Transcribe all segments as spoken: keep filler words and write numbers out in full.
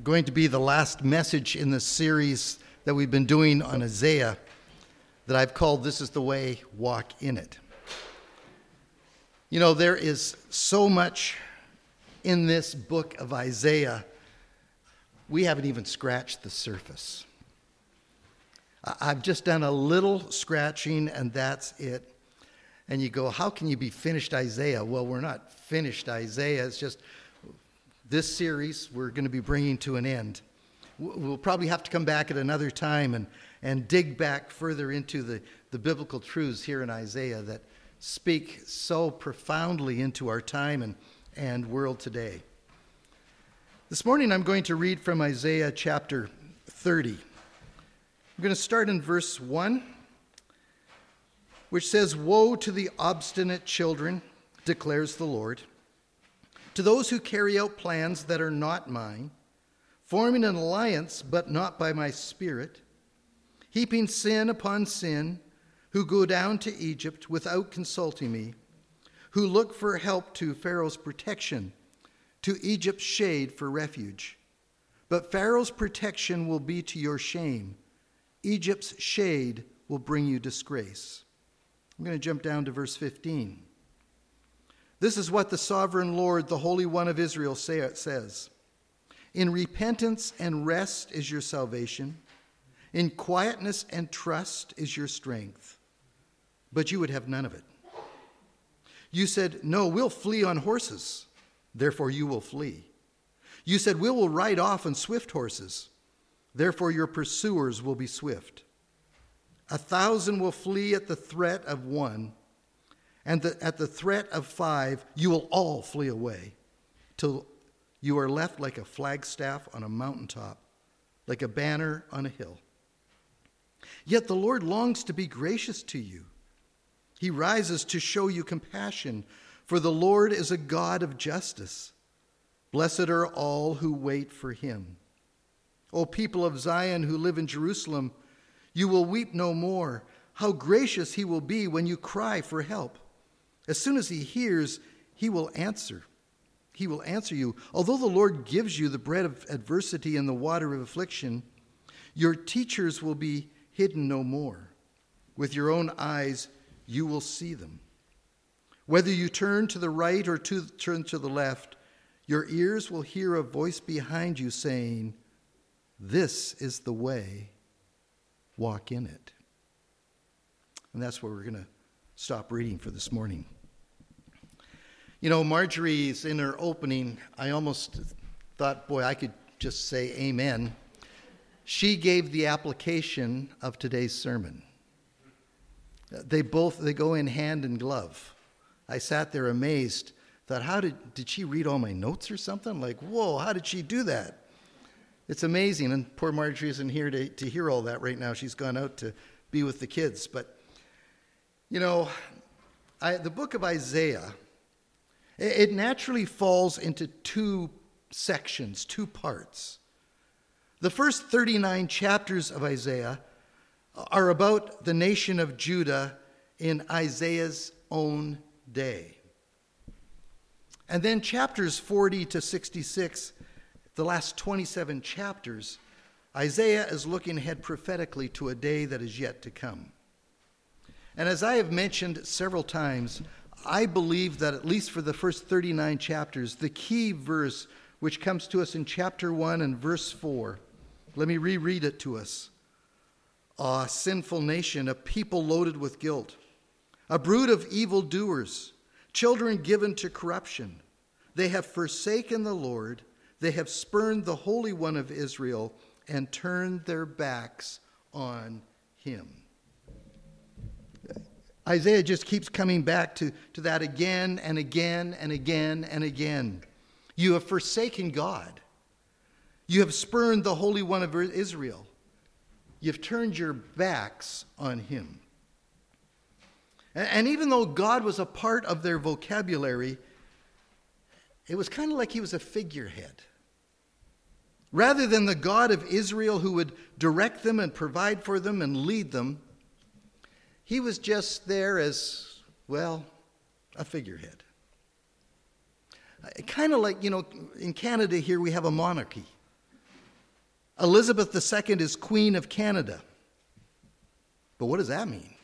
going to be the last message in the series that we've been doing on Isaiah that I've called This is the Way, Walk in It. You know, there is so much in this book of Isaiah, we haven't even scratched the surface. I've just done a little scratching and that's it. And you go, how can you be finished Isaiah? Well, we're not finished Isaiah. It's just this series we're going to be bringing to an end. We'll probably have to come back at another time and, and dig back further into the, the biblical truths here in Isaiah that speak so profoundly into our time and, and world today. This morning I'm going to read from Isaiah chapter thirty. I'm going to start in verse one, which says, "Woe to the obstinate children, declares the Lord, to those who carry out plans that are not mine, forming an alliance but not by my spirit, heaping sin upon sin, who go down to Egypt without consulting me, who look for help to Pharaoh's protection, to Egypt's shade for refuge. But Pharaoh's protection will be to your shame. Egypt's shade will bring you disgrace." I'm going to jump down to verse fifteen. "This is what the sovereign Lord, the Holy One of Israel, say, says. In repentance and rest is your salvation. In quietness and trust is your strength. But you would have none of it. You said, 'No, we'll flee on horses.' Therefore you will flee. You said, 'We will ride off on swift horses.' Therefore your pursuers will be swift. A thousand will flee at the threat of one, and the, at the threat of five, you will all flee away, till you are left like a flagstaff on a mountaintop, like a banner on a hill. Yet the Lord longs to be gracious to you. He rises to show you compassion, for the Lord is a God of justice. Blessed are all who wait for him. O people of Zion who live in Jerusalem, you will weep no more. How gracious he will be when you cry for help. As soon as he hears, he will answer. He will answer you. Although the Lord gives you the bread of adversity and the water of affliction, your teachers will be hidden no more. With your own eyes, you will see them. Whether you turn to the right or to, turn to the left, your ears will hear a voice behind you saying, 'This is the way, walk in it.'" And that's where we're going to stop reading for this morning. You know, Marjorie's in her opening, I almost thought, boy, I could just say amen. She gave the application of today's sermon. They both, they go in hand in glove. I sat there amazed, thought, how did, did she read all my notes or something? Like, whoa, how did she do that? It's amazing, and poor Marjorie isn't here to, to hear all that right now. She's gone out to be with the kids. But, you know, I, the book of Isaiah, it, it naturally falls into two sections, two parts. The first thirty-nine chapters of Isaiah are about the nation of Judah in Isaiah's own day. And then chapters forty to sixty-six, the last twenty-seven chapters, Isaiah is looking ahead prophetically to a day that is yet to come. And as I have mentioned several times, I believe that at least for the first thirty-nine chapters, the key verse which comes to us in chapter one and verse four, let me reread it to us. "Ah, sinful nation, a people loaded with guilt, a brood of evildoers, children given to corruption. They have forsaken the Lord. They have spurned the Holy One of Israel and turned their backs on him." Isaiah just keeps coming back to, to that again and again and again and again. You have forsaken God. You have spurned the Holy One of Israel. You've turned your backs on him. And, and even though God was a part of their vocabulary, it was kind of like he was a figurehead. Rather than the God of Israel who would direct them and provide for them and lead them, he was just there as, well, a figurehead. Kind of like, you know, in Canada here we have a monarchy. Elizabeth the Second is Queen of Canada. But what does that mean?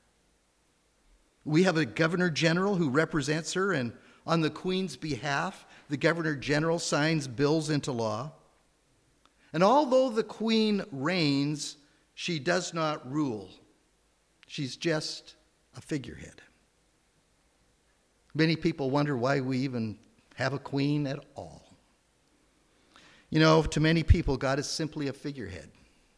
We have a Governor General who represents her, and on the Queen's behalf, the Governor General signs bills into law. And although the Queen reigns, she does not rule. She's just a figurehead. Many people wonder why we even have a queen at all. You know, to many people, God is simply a figurehead.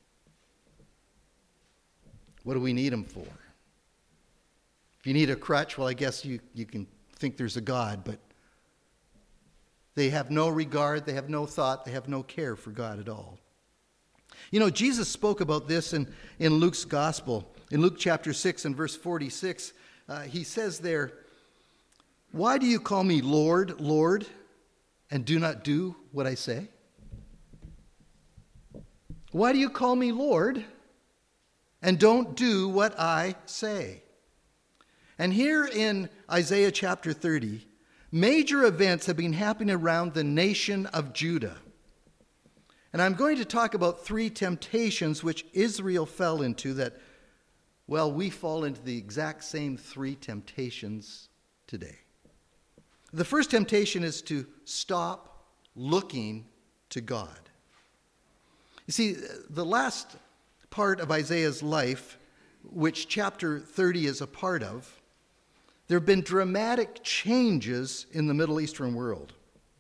What do we need him for? If you need a crutch, well, I guess you, you can think there's a God, but they have no regard, they have no thought, they have no care for God at all. You know, Jesus spoke about this in, in Luke's gospel. In Luke chapter six and verse forty-six, uh, he says there, "Why do you call me Lord, Lord, and do not do what I say? Why do you call me Lord and don't do what I say?" And here in Isaiah chapter thirty, major events have been happening around the nation of Judah. And I'm going to talk about three temptations which Israel fell into that, well, we fall into the exact same three temptations today. The first temptation is to stop looking to God. You see, the last part of Isaiah's life, which chapter thirty is a part of, there have been dramatic changes in the Middle Eastern world.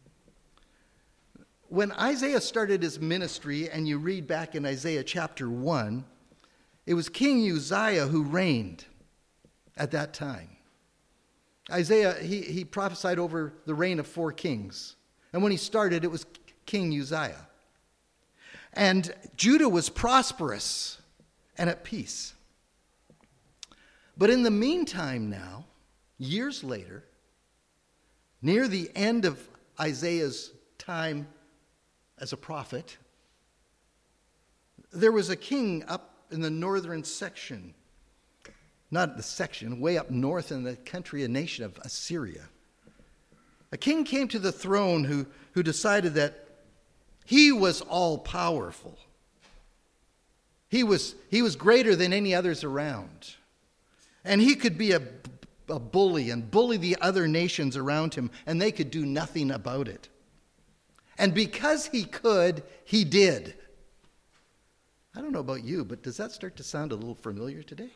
When Isaiah started his ministry, and you read back in Isaiah chapter one, it was King Uzziah who reigned at that time. Isaiah, he, he prophesied over the reign of four kings. And when he started, it was King Uzziah. And Judah was prosperous and at peace. But in the meantime now, years later, near the end of Isaiah's time as a prophet, there was a king up in the northern section, not the section, way up north in the country and nation of Assyria. A king came to the throne who, who decided that he was all-powerful. He was, he was greater than any others around. And he could be a, a bully and bully the other nations around him, and they could do nothing about it. And because he could, he did. I don't know about you, but does that start to sound a little familiar today?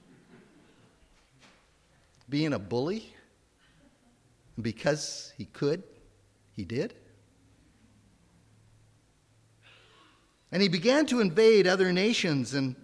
Being a bully, and because he could, he did. And he began to invade other nations, and,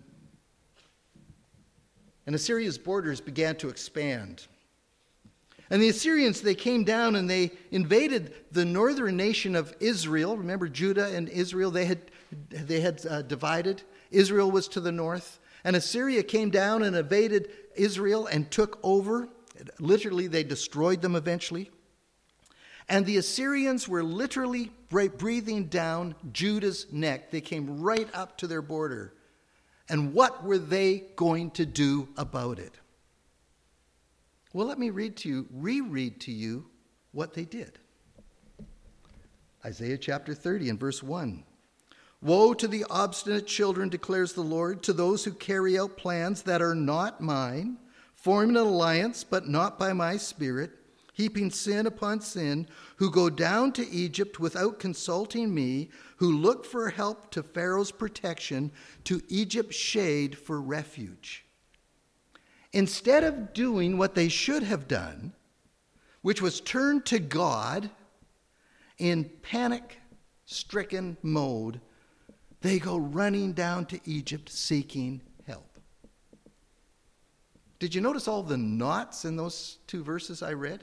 and Assyria's borders began to expand. And the Assyrians, they came down and they invaded the northern nation of Israel. Remember, Judah and Israel, they had, they had uh, divided. Israel was to the north. And Assyria came down and invaded Israel and took over. Literally, they destroyed them eventually. And the Assyrians were literally breathing down Judah's neck. They came right up to their border. And what were they going to do about it? Well, let me read to you, reread to you what they did. Isaiah chapter thirty and verse one. "Woe to the obstinate children, declares the Lord, to those who carry out plans that are not mine, forming an alliance, but not by my spirit, heaping sin upon sin, who go down to Egypt without consulting me, who look for help to Pharaoh's protection, to Egypt's shade for refuge." Instead of doing what they should have done, which was turn to God in panic-stricken mode, they go running down to Egypt seeking help. Did you notice all the nots in those two verses I read?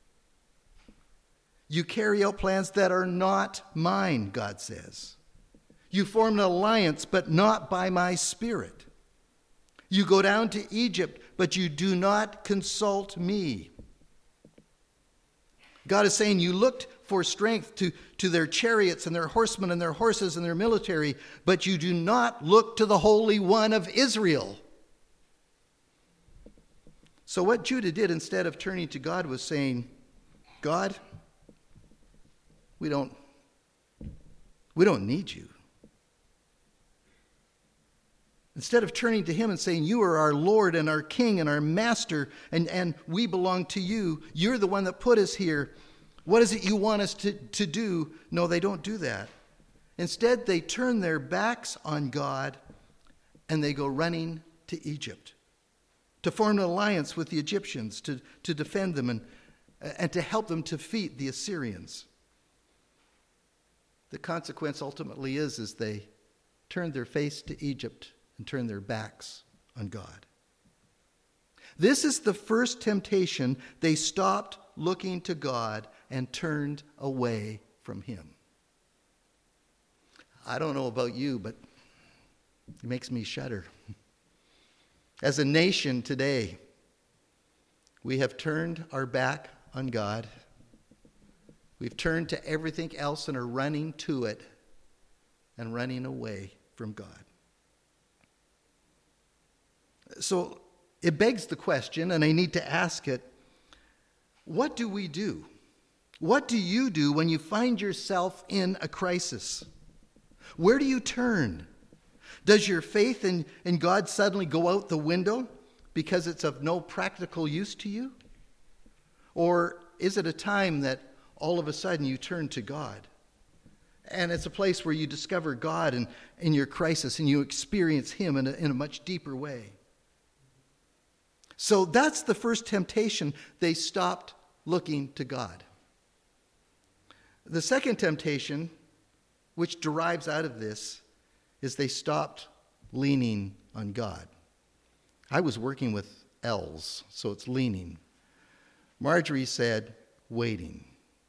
You carry out plans that are not mine, God says. You form an alliance, but not by my spirit. You go down to Egypt, but you do not consult me. God is saying you looked for strength to, to their chariots and their horsemen and their horses and their military, but you do not look to the Holy One of Israel. So what Judah did instead of turning to God was saying, God, we don't, we don't need you. Instead of turning to him and saying, you are our Lord and our King and our Master, and, and we belong to you. You're the one that put us here. What is it you want us to, to do? No, they don't do that. Instead, they turn their backs on God and they go running to Egypt to form an alliance with the Egyptians, to, to defend them and, and to help them defeat the Assyrians. The consequence ultimately is, is they turn their face to Egypt and turn their backs on God. This is the first temptation. They stopped looking to God and turned away from him. I don't know about you, but it makes me shudder. As a nation today, we have turned our back on God. We've turned to everything else and are running to it and running away from God. So it begs the question, and I need to ask it, what do we do? What do you do when you find yourself in a crisis? Where do you turn? Does your faith in, in God suddenly go out the window because it's of no practical use to you? Or is it a time that all of a sudden you turn to God? And it's a place where you discover God in, in your crisis and you experience him in a, in a much deeper way. So that's the first temptation. They stopped looking to God. The second temptation, which derives out of this, is they stopped leaning on God. I was working with L's, so it's leaning. Marjorie said, waiting.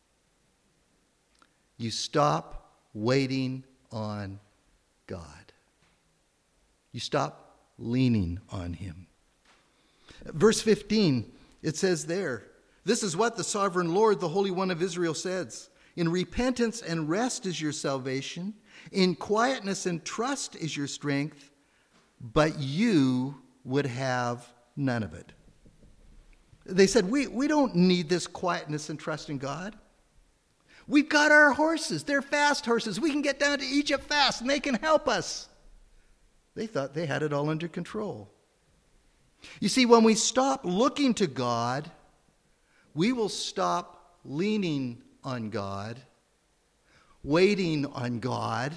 You stop waiting on God. You stop leaning on him. Verse fifteen, it says there, this is what the sovereign Lord, the Holy One of Israel, says. In repentance and rest is your salvation. In quietness and trust is your strength. But you would have none of it. They said, we, we don't need this quietness and trust in God. We've got our horses. They're fast horses. We can get down to Egypt fast and they can help us. They thought they had it all under control. You see, when we stop looking to God, we will stop leaning on God, waiting on God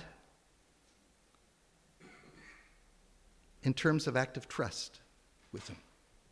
in terms of active trust with him.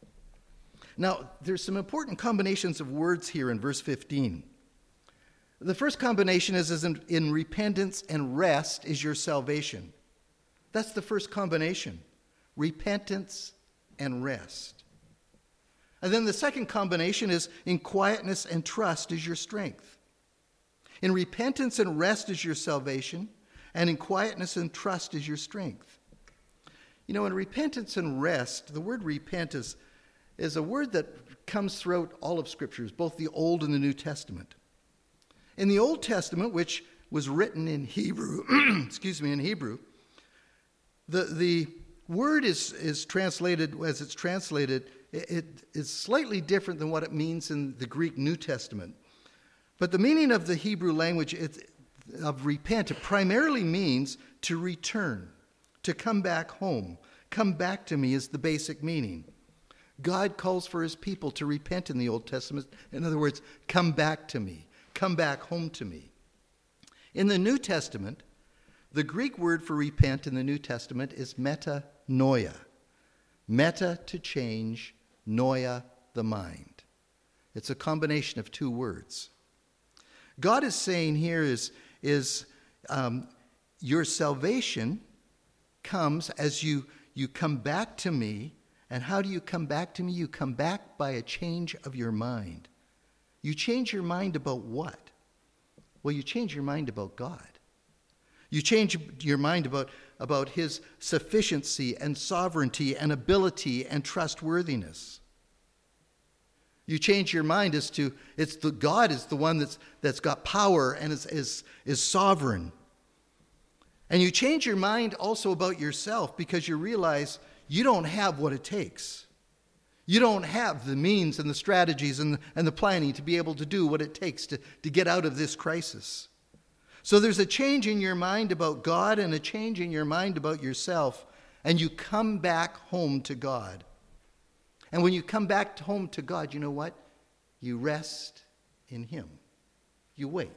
Now, there's some important combinations of words here in verse fifteen. The first combination is, is in, in repentance and rest is your salvation. That's the first combination. Repentance and rest. And then the second combination is in quietness and trust is your strength. In repentance and rest is your salvation, and in quietness and trust is your strength. You know, in repentance and rest, the word repent is, is a word that comes throughout all of Scriptures, both the Old and the New Testament. In the Old Testament, which was written in Hebrew, excuse me, in Hebrew, the, the word is, is translated, as it's translated, it, it is slightly different than what it means in the Greek New Testament. But the meaning of the Hebrew language it, of repent, it primarily means to return, to come back home. Come back to me is the basic meaning. God calls for his people to repent in the Old Testament. In other words, come back to me. Come back home to me. In the New Testament, the Greek word for repent in the New Testament is metanoia. Meta, to change, noia, the mind. It's a combination of two words. God is saying here is, is um, your salvation comes as you, you come back to me. And how do you come back to me? You come back by a change of your mind. You change your mind about what? Well, you change your mind about God. You change your mind about, about his sufficiency and sovereignty and ability and trustworthiness. You change your mind as to, it's the God is the one that's, that's got power and is, is, is sovereign. And you change your mind also about yourself because you realize you don't have what it takes. You don't have the means and the strategies and the, and the planning to be able to do what it takes to, to get out of this crisis. So there's a change in your mind about God and a change in your mind about yourself. and you come back home to God. And when you come back home to God, you know what? You rest in him. You wait.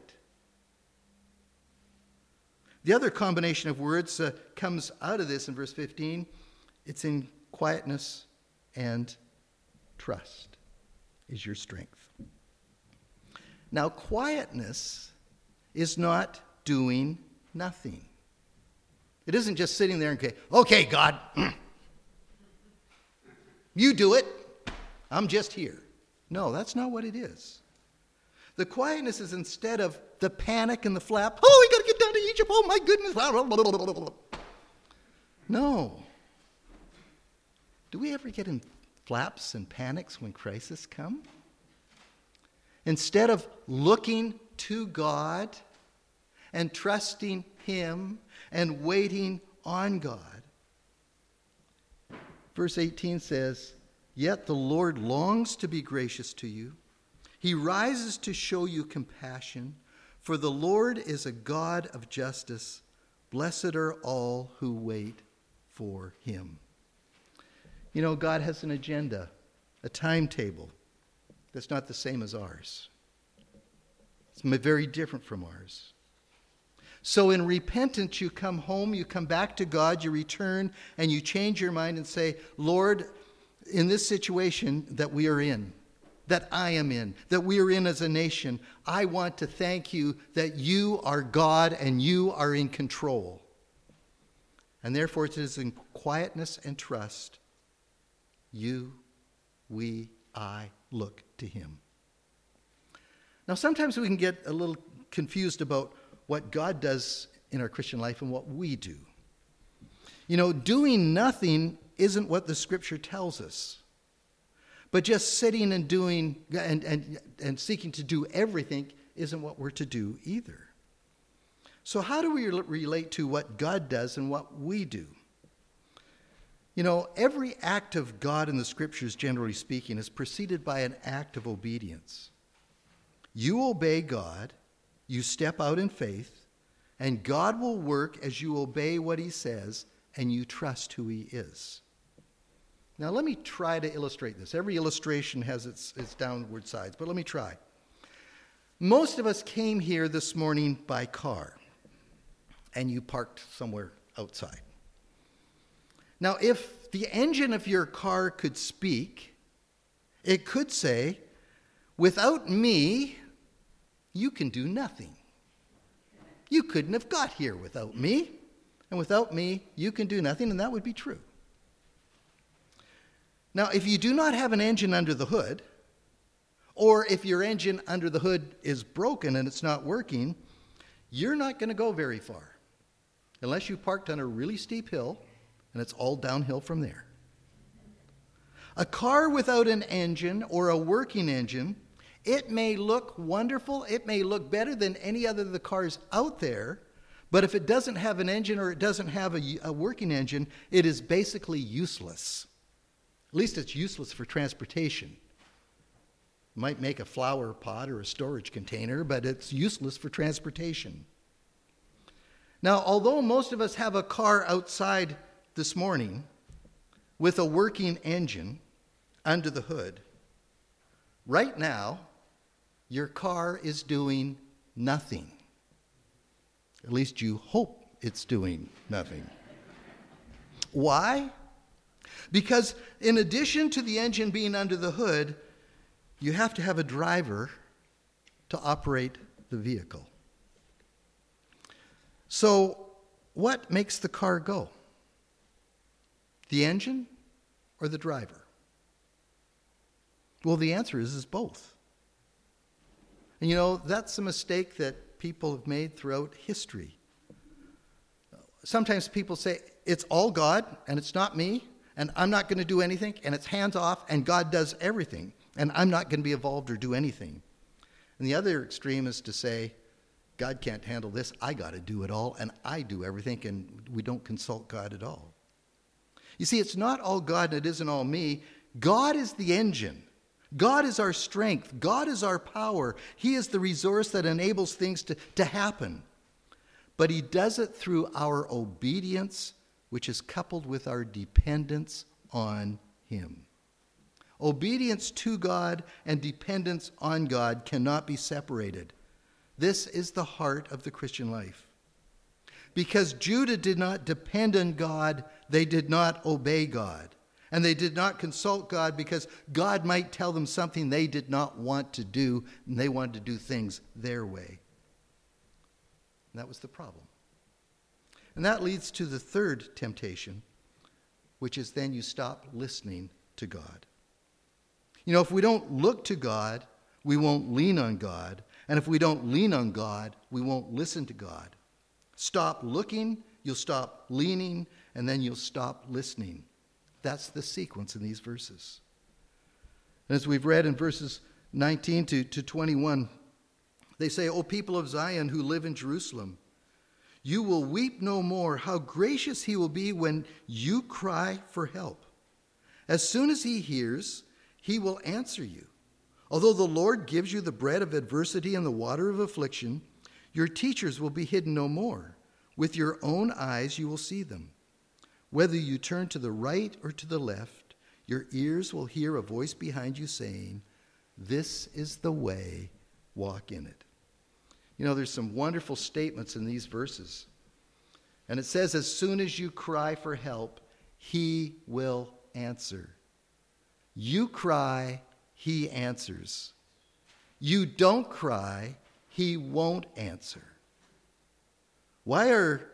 The other combination of words uh, comes out of this in verse fifteen. It's in quietness and trust is your strength. Now, quietness is not doing nothing. It isn't just sitting there and say, okay, God, you do it. I'm just here. No, that's not what it is. The quietness is instead of the panic and the flap, oh, we got to get down to Egypt, oh my goodness. No. Do we ever get in flaps and panics when crises come? Instead of looking to God and trusting him and waiting on God. Verse eighteen says, yet the Lord longs to be gracious to you. He rises to show you compassion, for the Lord is a God of justice. Blessed are all who wait for him. You know, God has an agenda, a timetable that's not the same as ours. It's very different from ours. So in repentance, you come home, you come back to God, you return, and you change your mind and say, Lord, in this situation that we are in, that I am in, that we are in as a nation, I want to thank you that you are God and you are in control. And therefore it is in quietness and trust, you, we, I look to him. Now sometimes we can get a little confused about what God does in our Christian life and what we do. You know, doing nothing isn't what the scripture tells us. But just sitting and doing and, and, and seeking to do everything isn't what we're to do either. So how do we relate to what God does and what we do? You know, every act of God in the scriptures, generally speaking, is preceded by an act of obedience. You obey God, you step out in faith, and God will work as you obey what he says and you trust who he is. Now let me try to illustrate this. Every illustration has its, its downward sides, but let me try. Most of us came here this morning by car, and you parked somewhere outside. Now if the engine of your car could speak, it could say, without me, you can do nothing. You couldn't have got here without me, and without me, you can do nothing, and that would be true. Now, if you do not have an engine under the hood, or if your engine under the hood is broken and it's not working, you're not going to go very far, unless you parked on a really steep hill, and it's all downhill from there. A car without an engine or a working engine, it may look wonderful, it may look better than any other of the cars out there, but if it doesn't have an engine or it doesn't have a, a working engine, it is basically useless. At least it's useless for transportation. It might make a flower pot or a storage container, but it's useless for transportation. Now, although most of us have a car outside this morning with a working engine under the hood, right now, your car is doing nothing. At least you hope it's doing nothing. Why? Because in addition to the engine being under the hood, you have to have a driver to operate the vehicle. So, what makes the car go? The engine or the driver? Well, the answer is, is both. And you know, that's a mistake that people have made throughout history. Sometimes people say, it's all God, and it's not me, and I'm not going to do anything, and it's hands off, and God does everything, and I'm not going to be involved or do anything. And the other extreme is to say, God can't handle this, I got to do it all, and I do everything, and we don't consult God at all. You see, it's not all God and it isn't all me. God is the engine. God is our strength. God is our power. He is the resource that enables things to, to happen. But he does it through our obedience which is coupled with our dependence on him. Obedience to God and dependence on God cannot be separated. This is the heart of the Christian life. Because Judah did not depend on God, they did not obey God. And they did not consult God because God might tell them something they did not want to do, and they wanted to do things their way. And that was the problem. And that leads to the third temptation, which is then you stop listening to God. You know, if we don't look to God, we won't lean on God. And if we don't lean on God, we won't listen to God. Stop looking, you'll stop leaning, and then you'll stop listening. That's the sequence in these verses. And as we've read in verses nineteen to, to twenty-one, they say, O people of Zion who live in Jerusalem, you will weep no more. How gracious he will be when you cry for help. As soon as he hears, he will answer you. Although the Lord gives you the bread of adversity and the water of affliction, your teachers will be hidden no more. With your own eyes you will see them. Whether you turn to the right or to the left, your ears will hear a voice behind you saying, this is the way, walk in it. You know, there's some wonderful statements in these verses. And it says, as soon as you cry for help, he will answer. You cry, he answers. You don't cry, he won't answer. Why are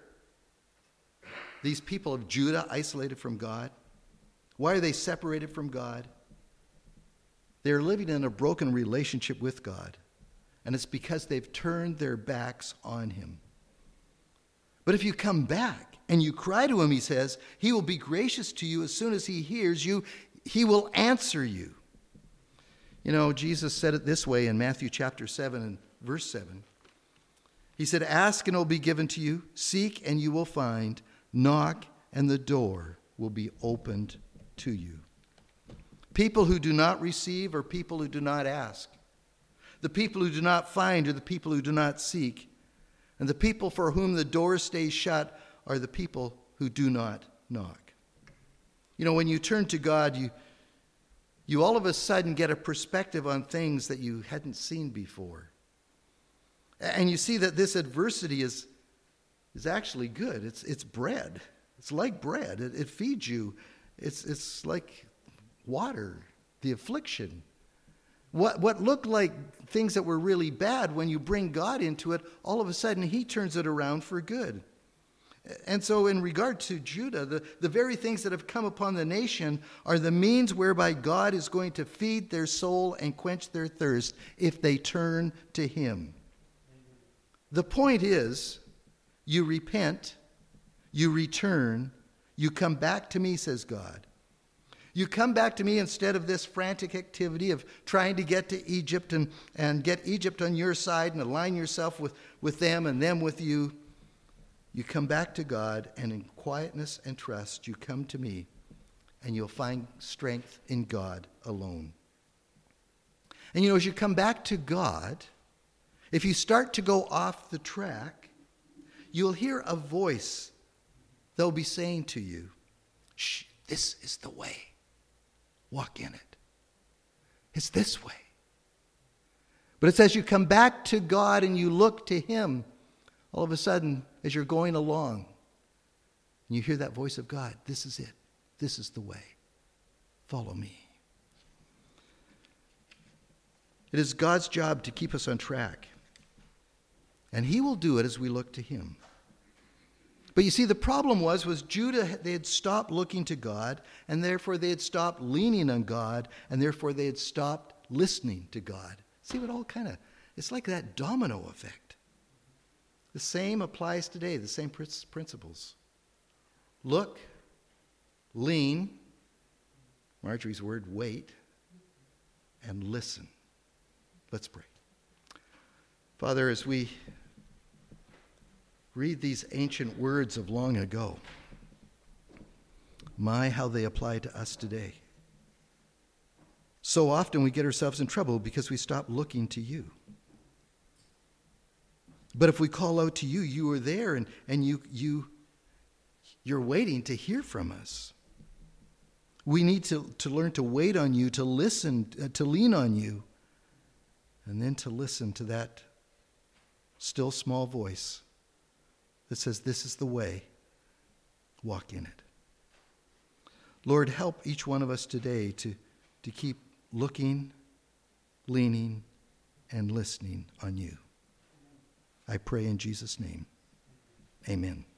these people of Judah isolated from God? Why are they separated from God? They're living in a broken relationship with God. And it's because they've turned their backs on him. But if you come back and you cry to him, he says, he will be gracious to you as soon as he hears you. He will answer you. You know, Jesus said it this way in Matthew chapter seven and verse seven. He said, ask and it will be given to you. Seek and you will find. Knock and the door will be opened to you. People who do not receive are people who do not ask. The people who do not find are the people who do not seek. And the people for whom the door stays shut are the people who do not knock. You know, when you turn to God, you, you all of a sudden get a perspective on things that you hadn't seen before. And you see that this adversity is, is actually good. It's, it's bread. It's like bread. It, it feeds you. It's, it's like water, the affliction. What, what looked like things that were really bad, when you bring God into it, all of a sudden he turns it around for good. And so in regard to Judah, the, the very things that have come upon the nation are the means whereby God is going to feed their soul and quench their thirst if they turn to him. The point is, you repent, you return, you come back to me, says God. You come back to me instead of this frantic activity of trying to get to Egypt and, and get Egypt on your side and align yourself with, with them and them with you. You come back to God, and in quietness and trust, you come to me, and you'll find strength in God alone. And you know, as you come back to God, if you start to go off the track, you'll hear a voice that will be saying to you, shh, this is the way. Walk in it. It's this way. But it's as you come back to God and you look to him, all of a sudden, as you're going along, and you hear that voice of God, this is it. This is the way. Follow me. It is God's job to keep us on track. And he will do it as we look to him. But you see, the problem was, was Judah, they had stopped looking to God, and therefore they had stopped leaning on God, and therefore they had stopped listening to God. See, what all kind of, it's like that domino effect. The same applies today, the same principles. Look, lean, Marjorie's word, wait, and listen. Let's pray. Father, as we read these ancient words of long ago, my, how they apply to us today. So often we get ourselves in trouble because we stop looking to you. But if we call out to you, you are there, and, and you, you, you're waiting to hear from us. We need to, to learn to wait on you, to listen, uh, to lean on you, and then to listen to that still small voice that says, this is the way, walk in it. Lord, help each one of us today to, to keep looking, leaning, and listening on you. I pray in Jesus' name. Amen.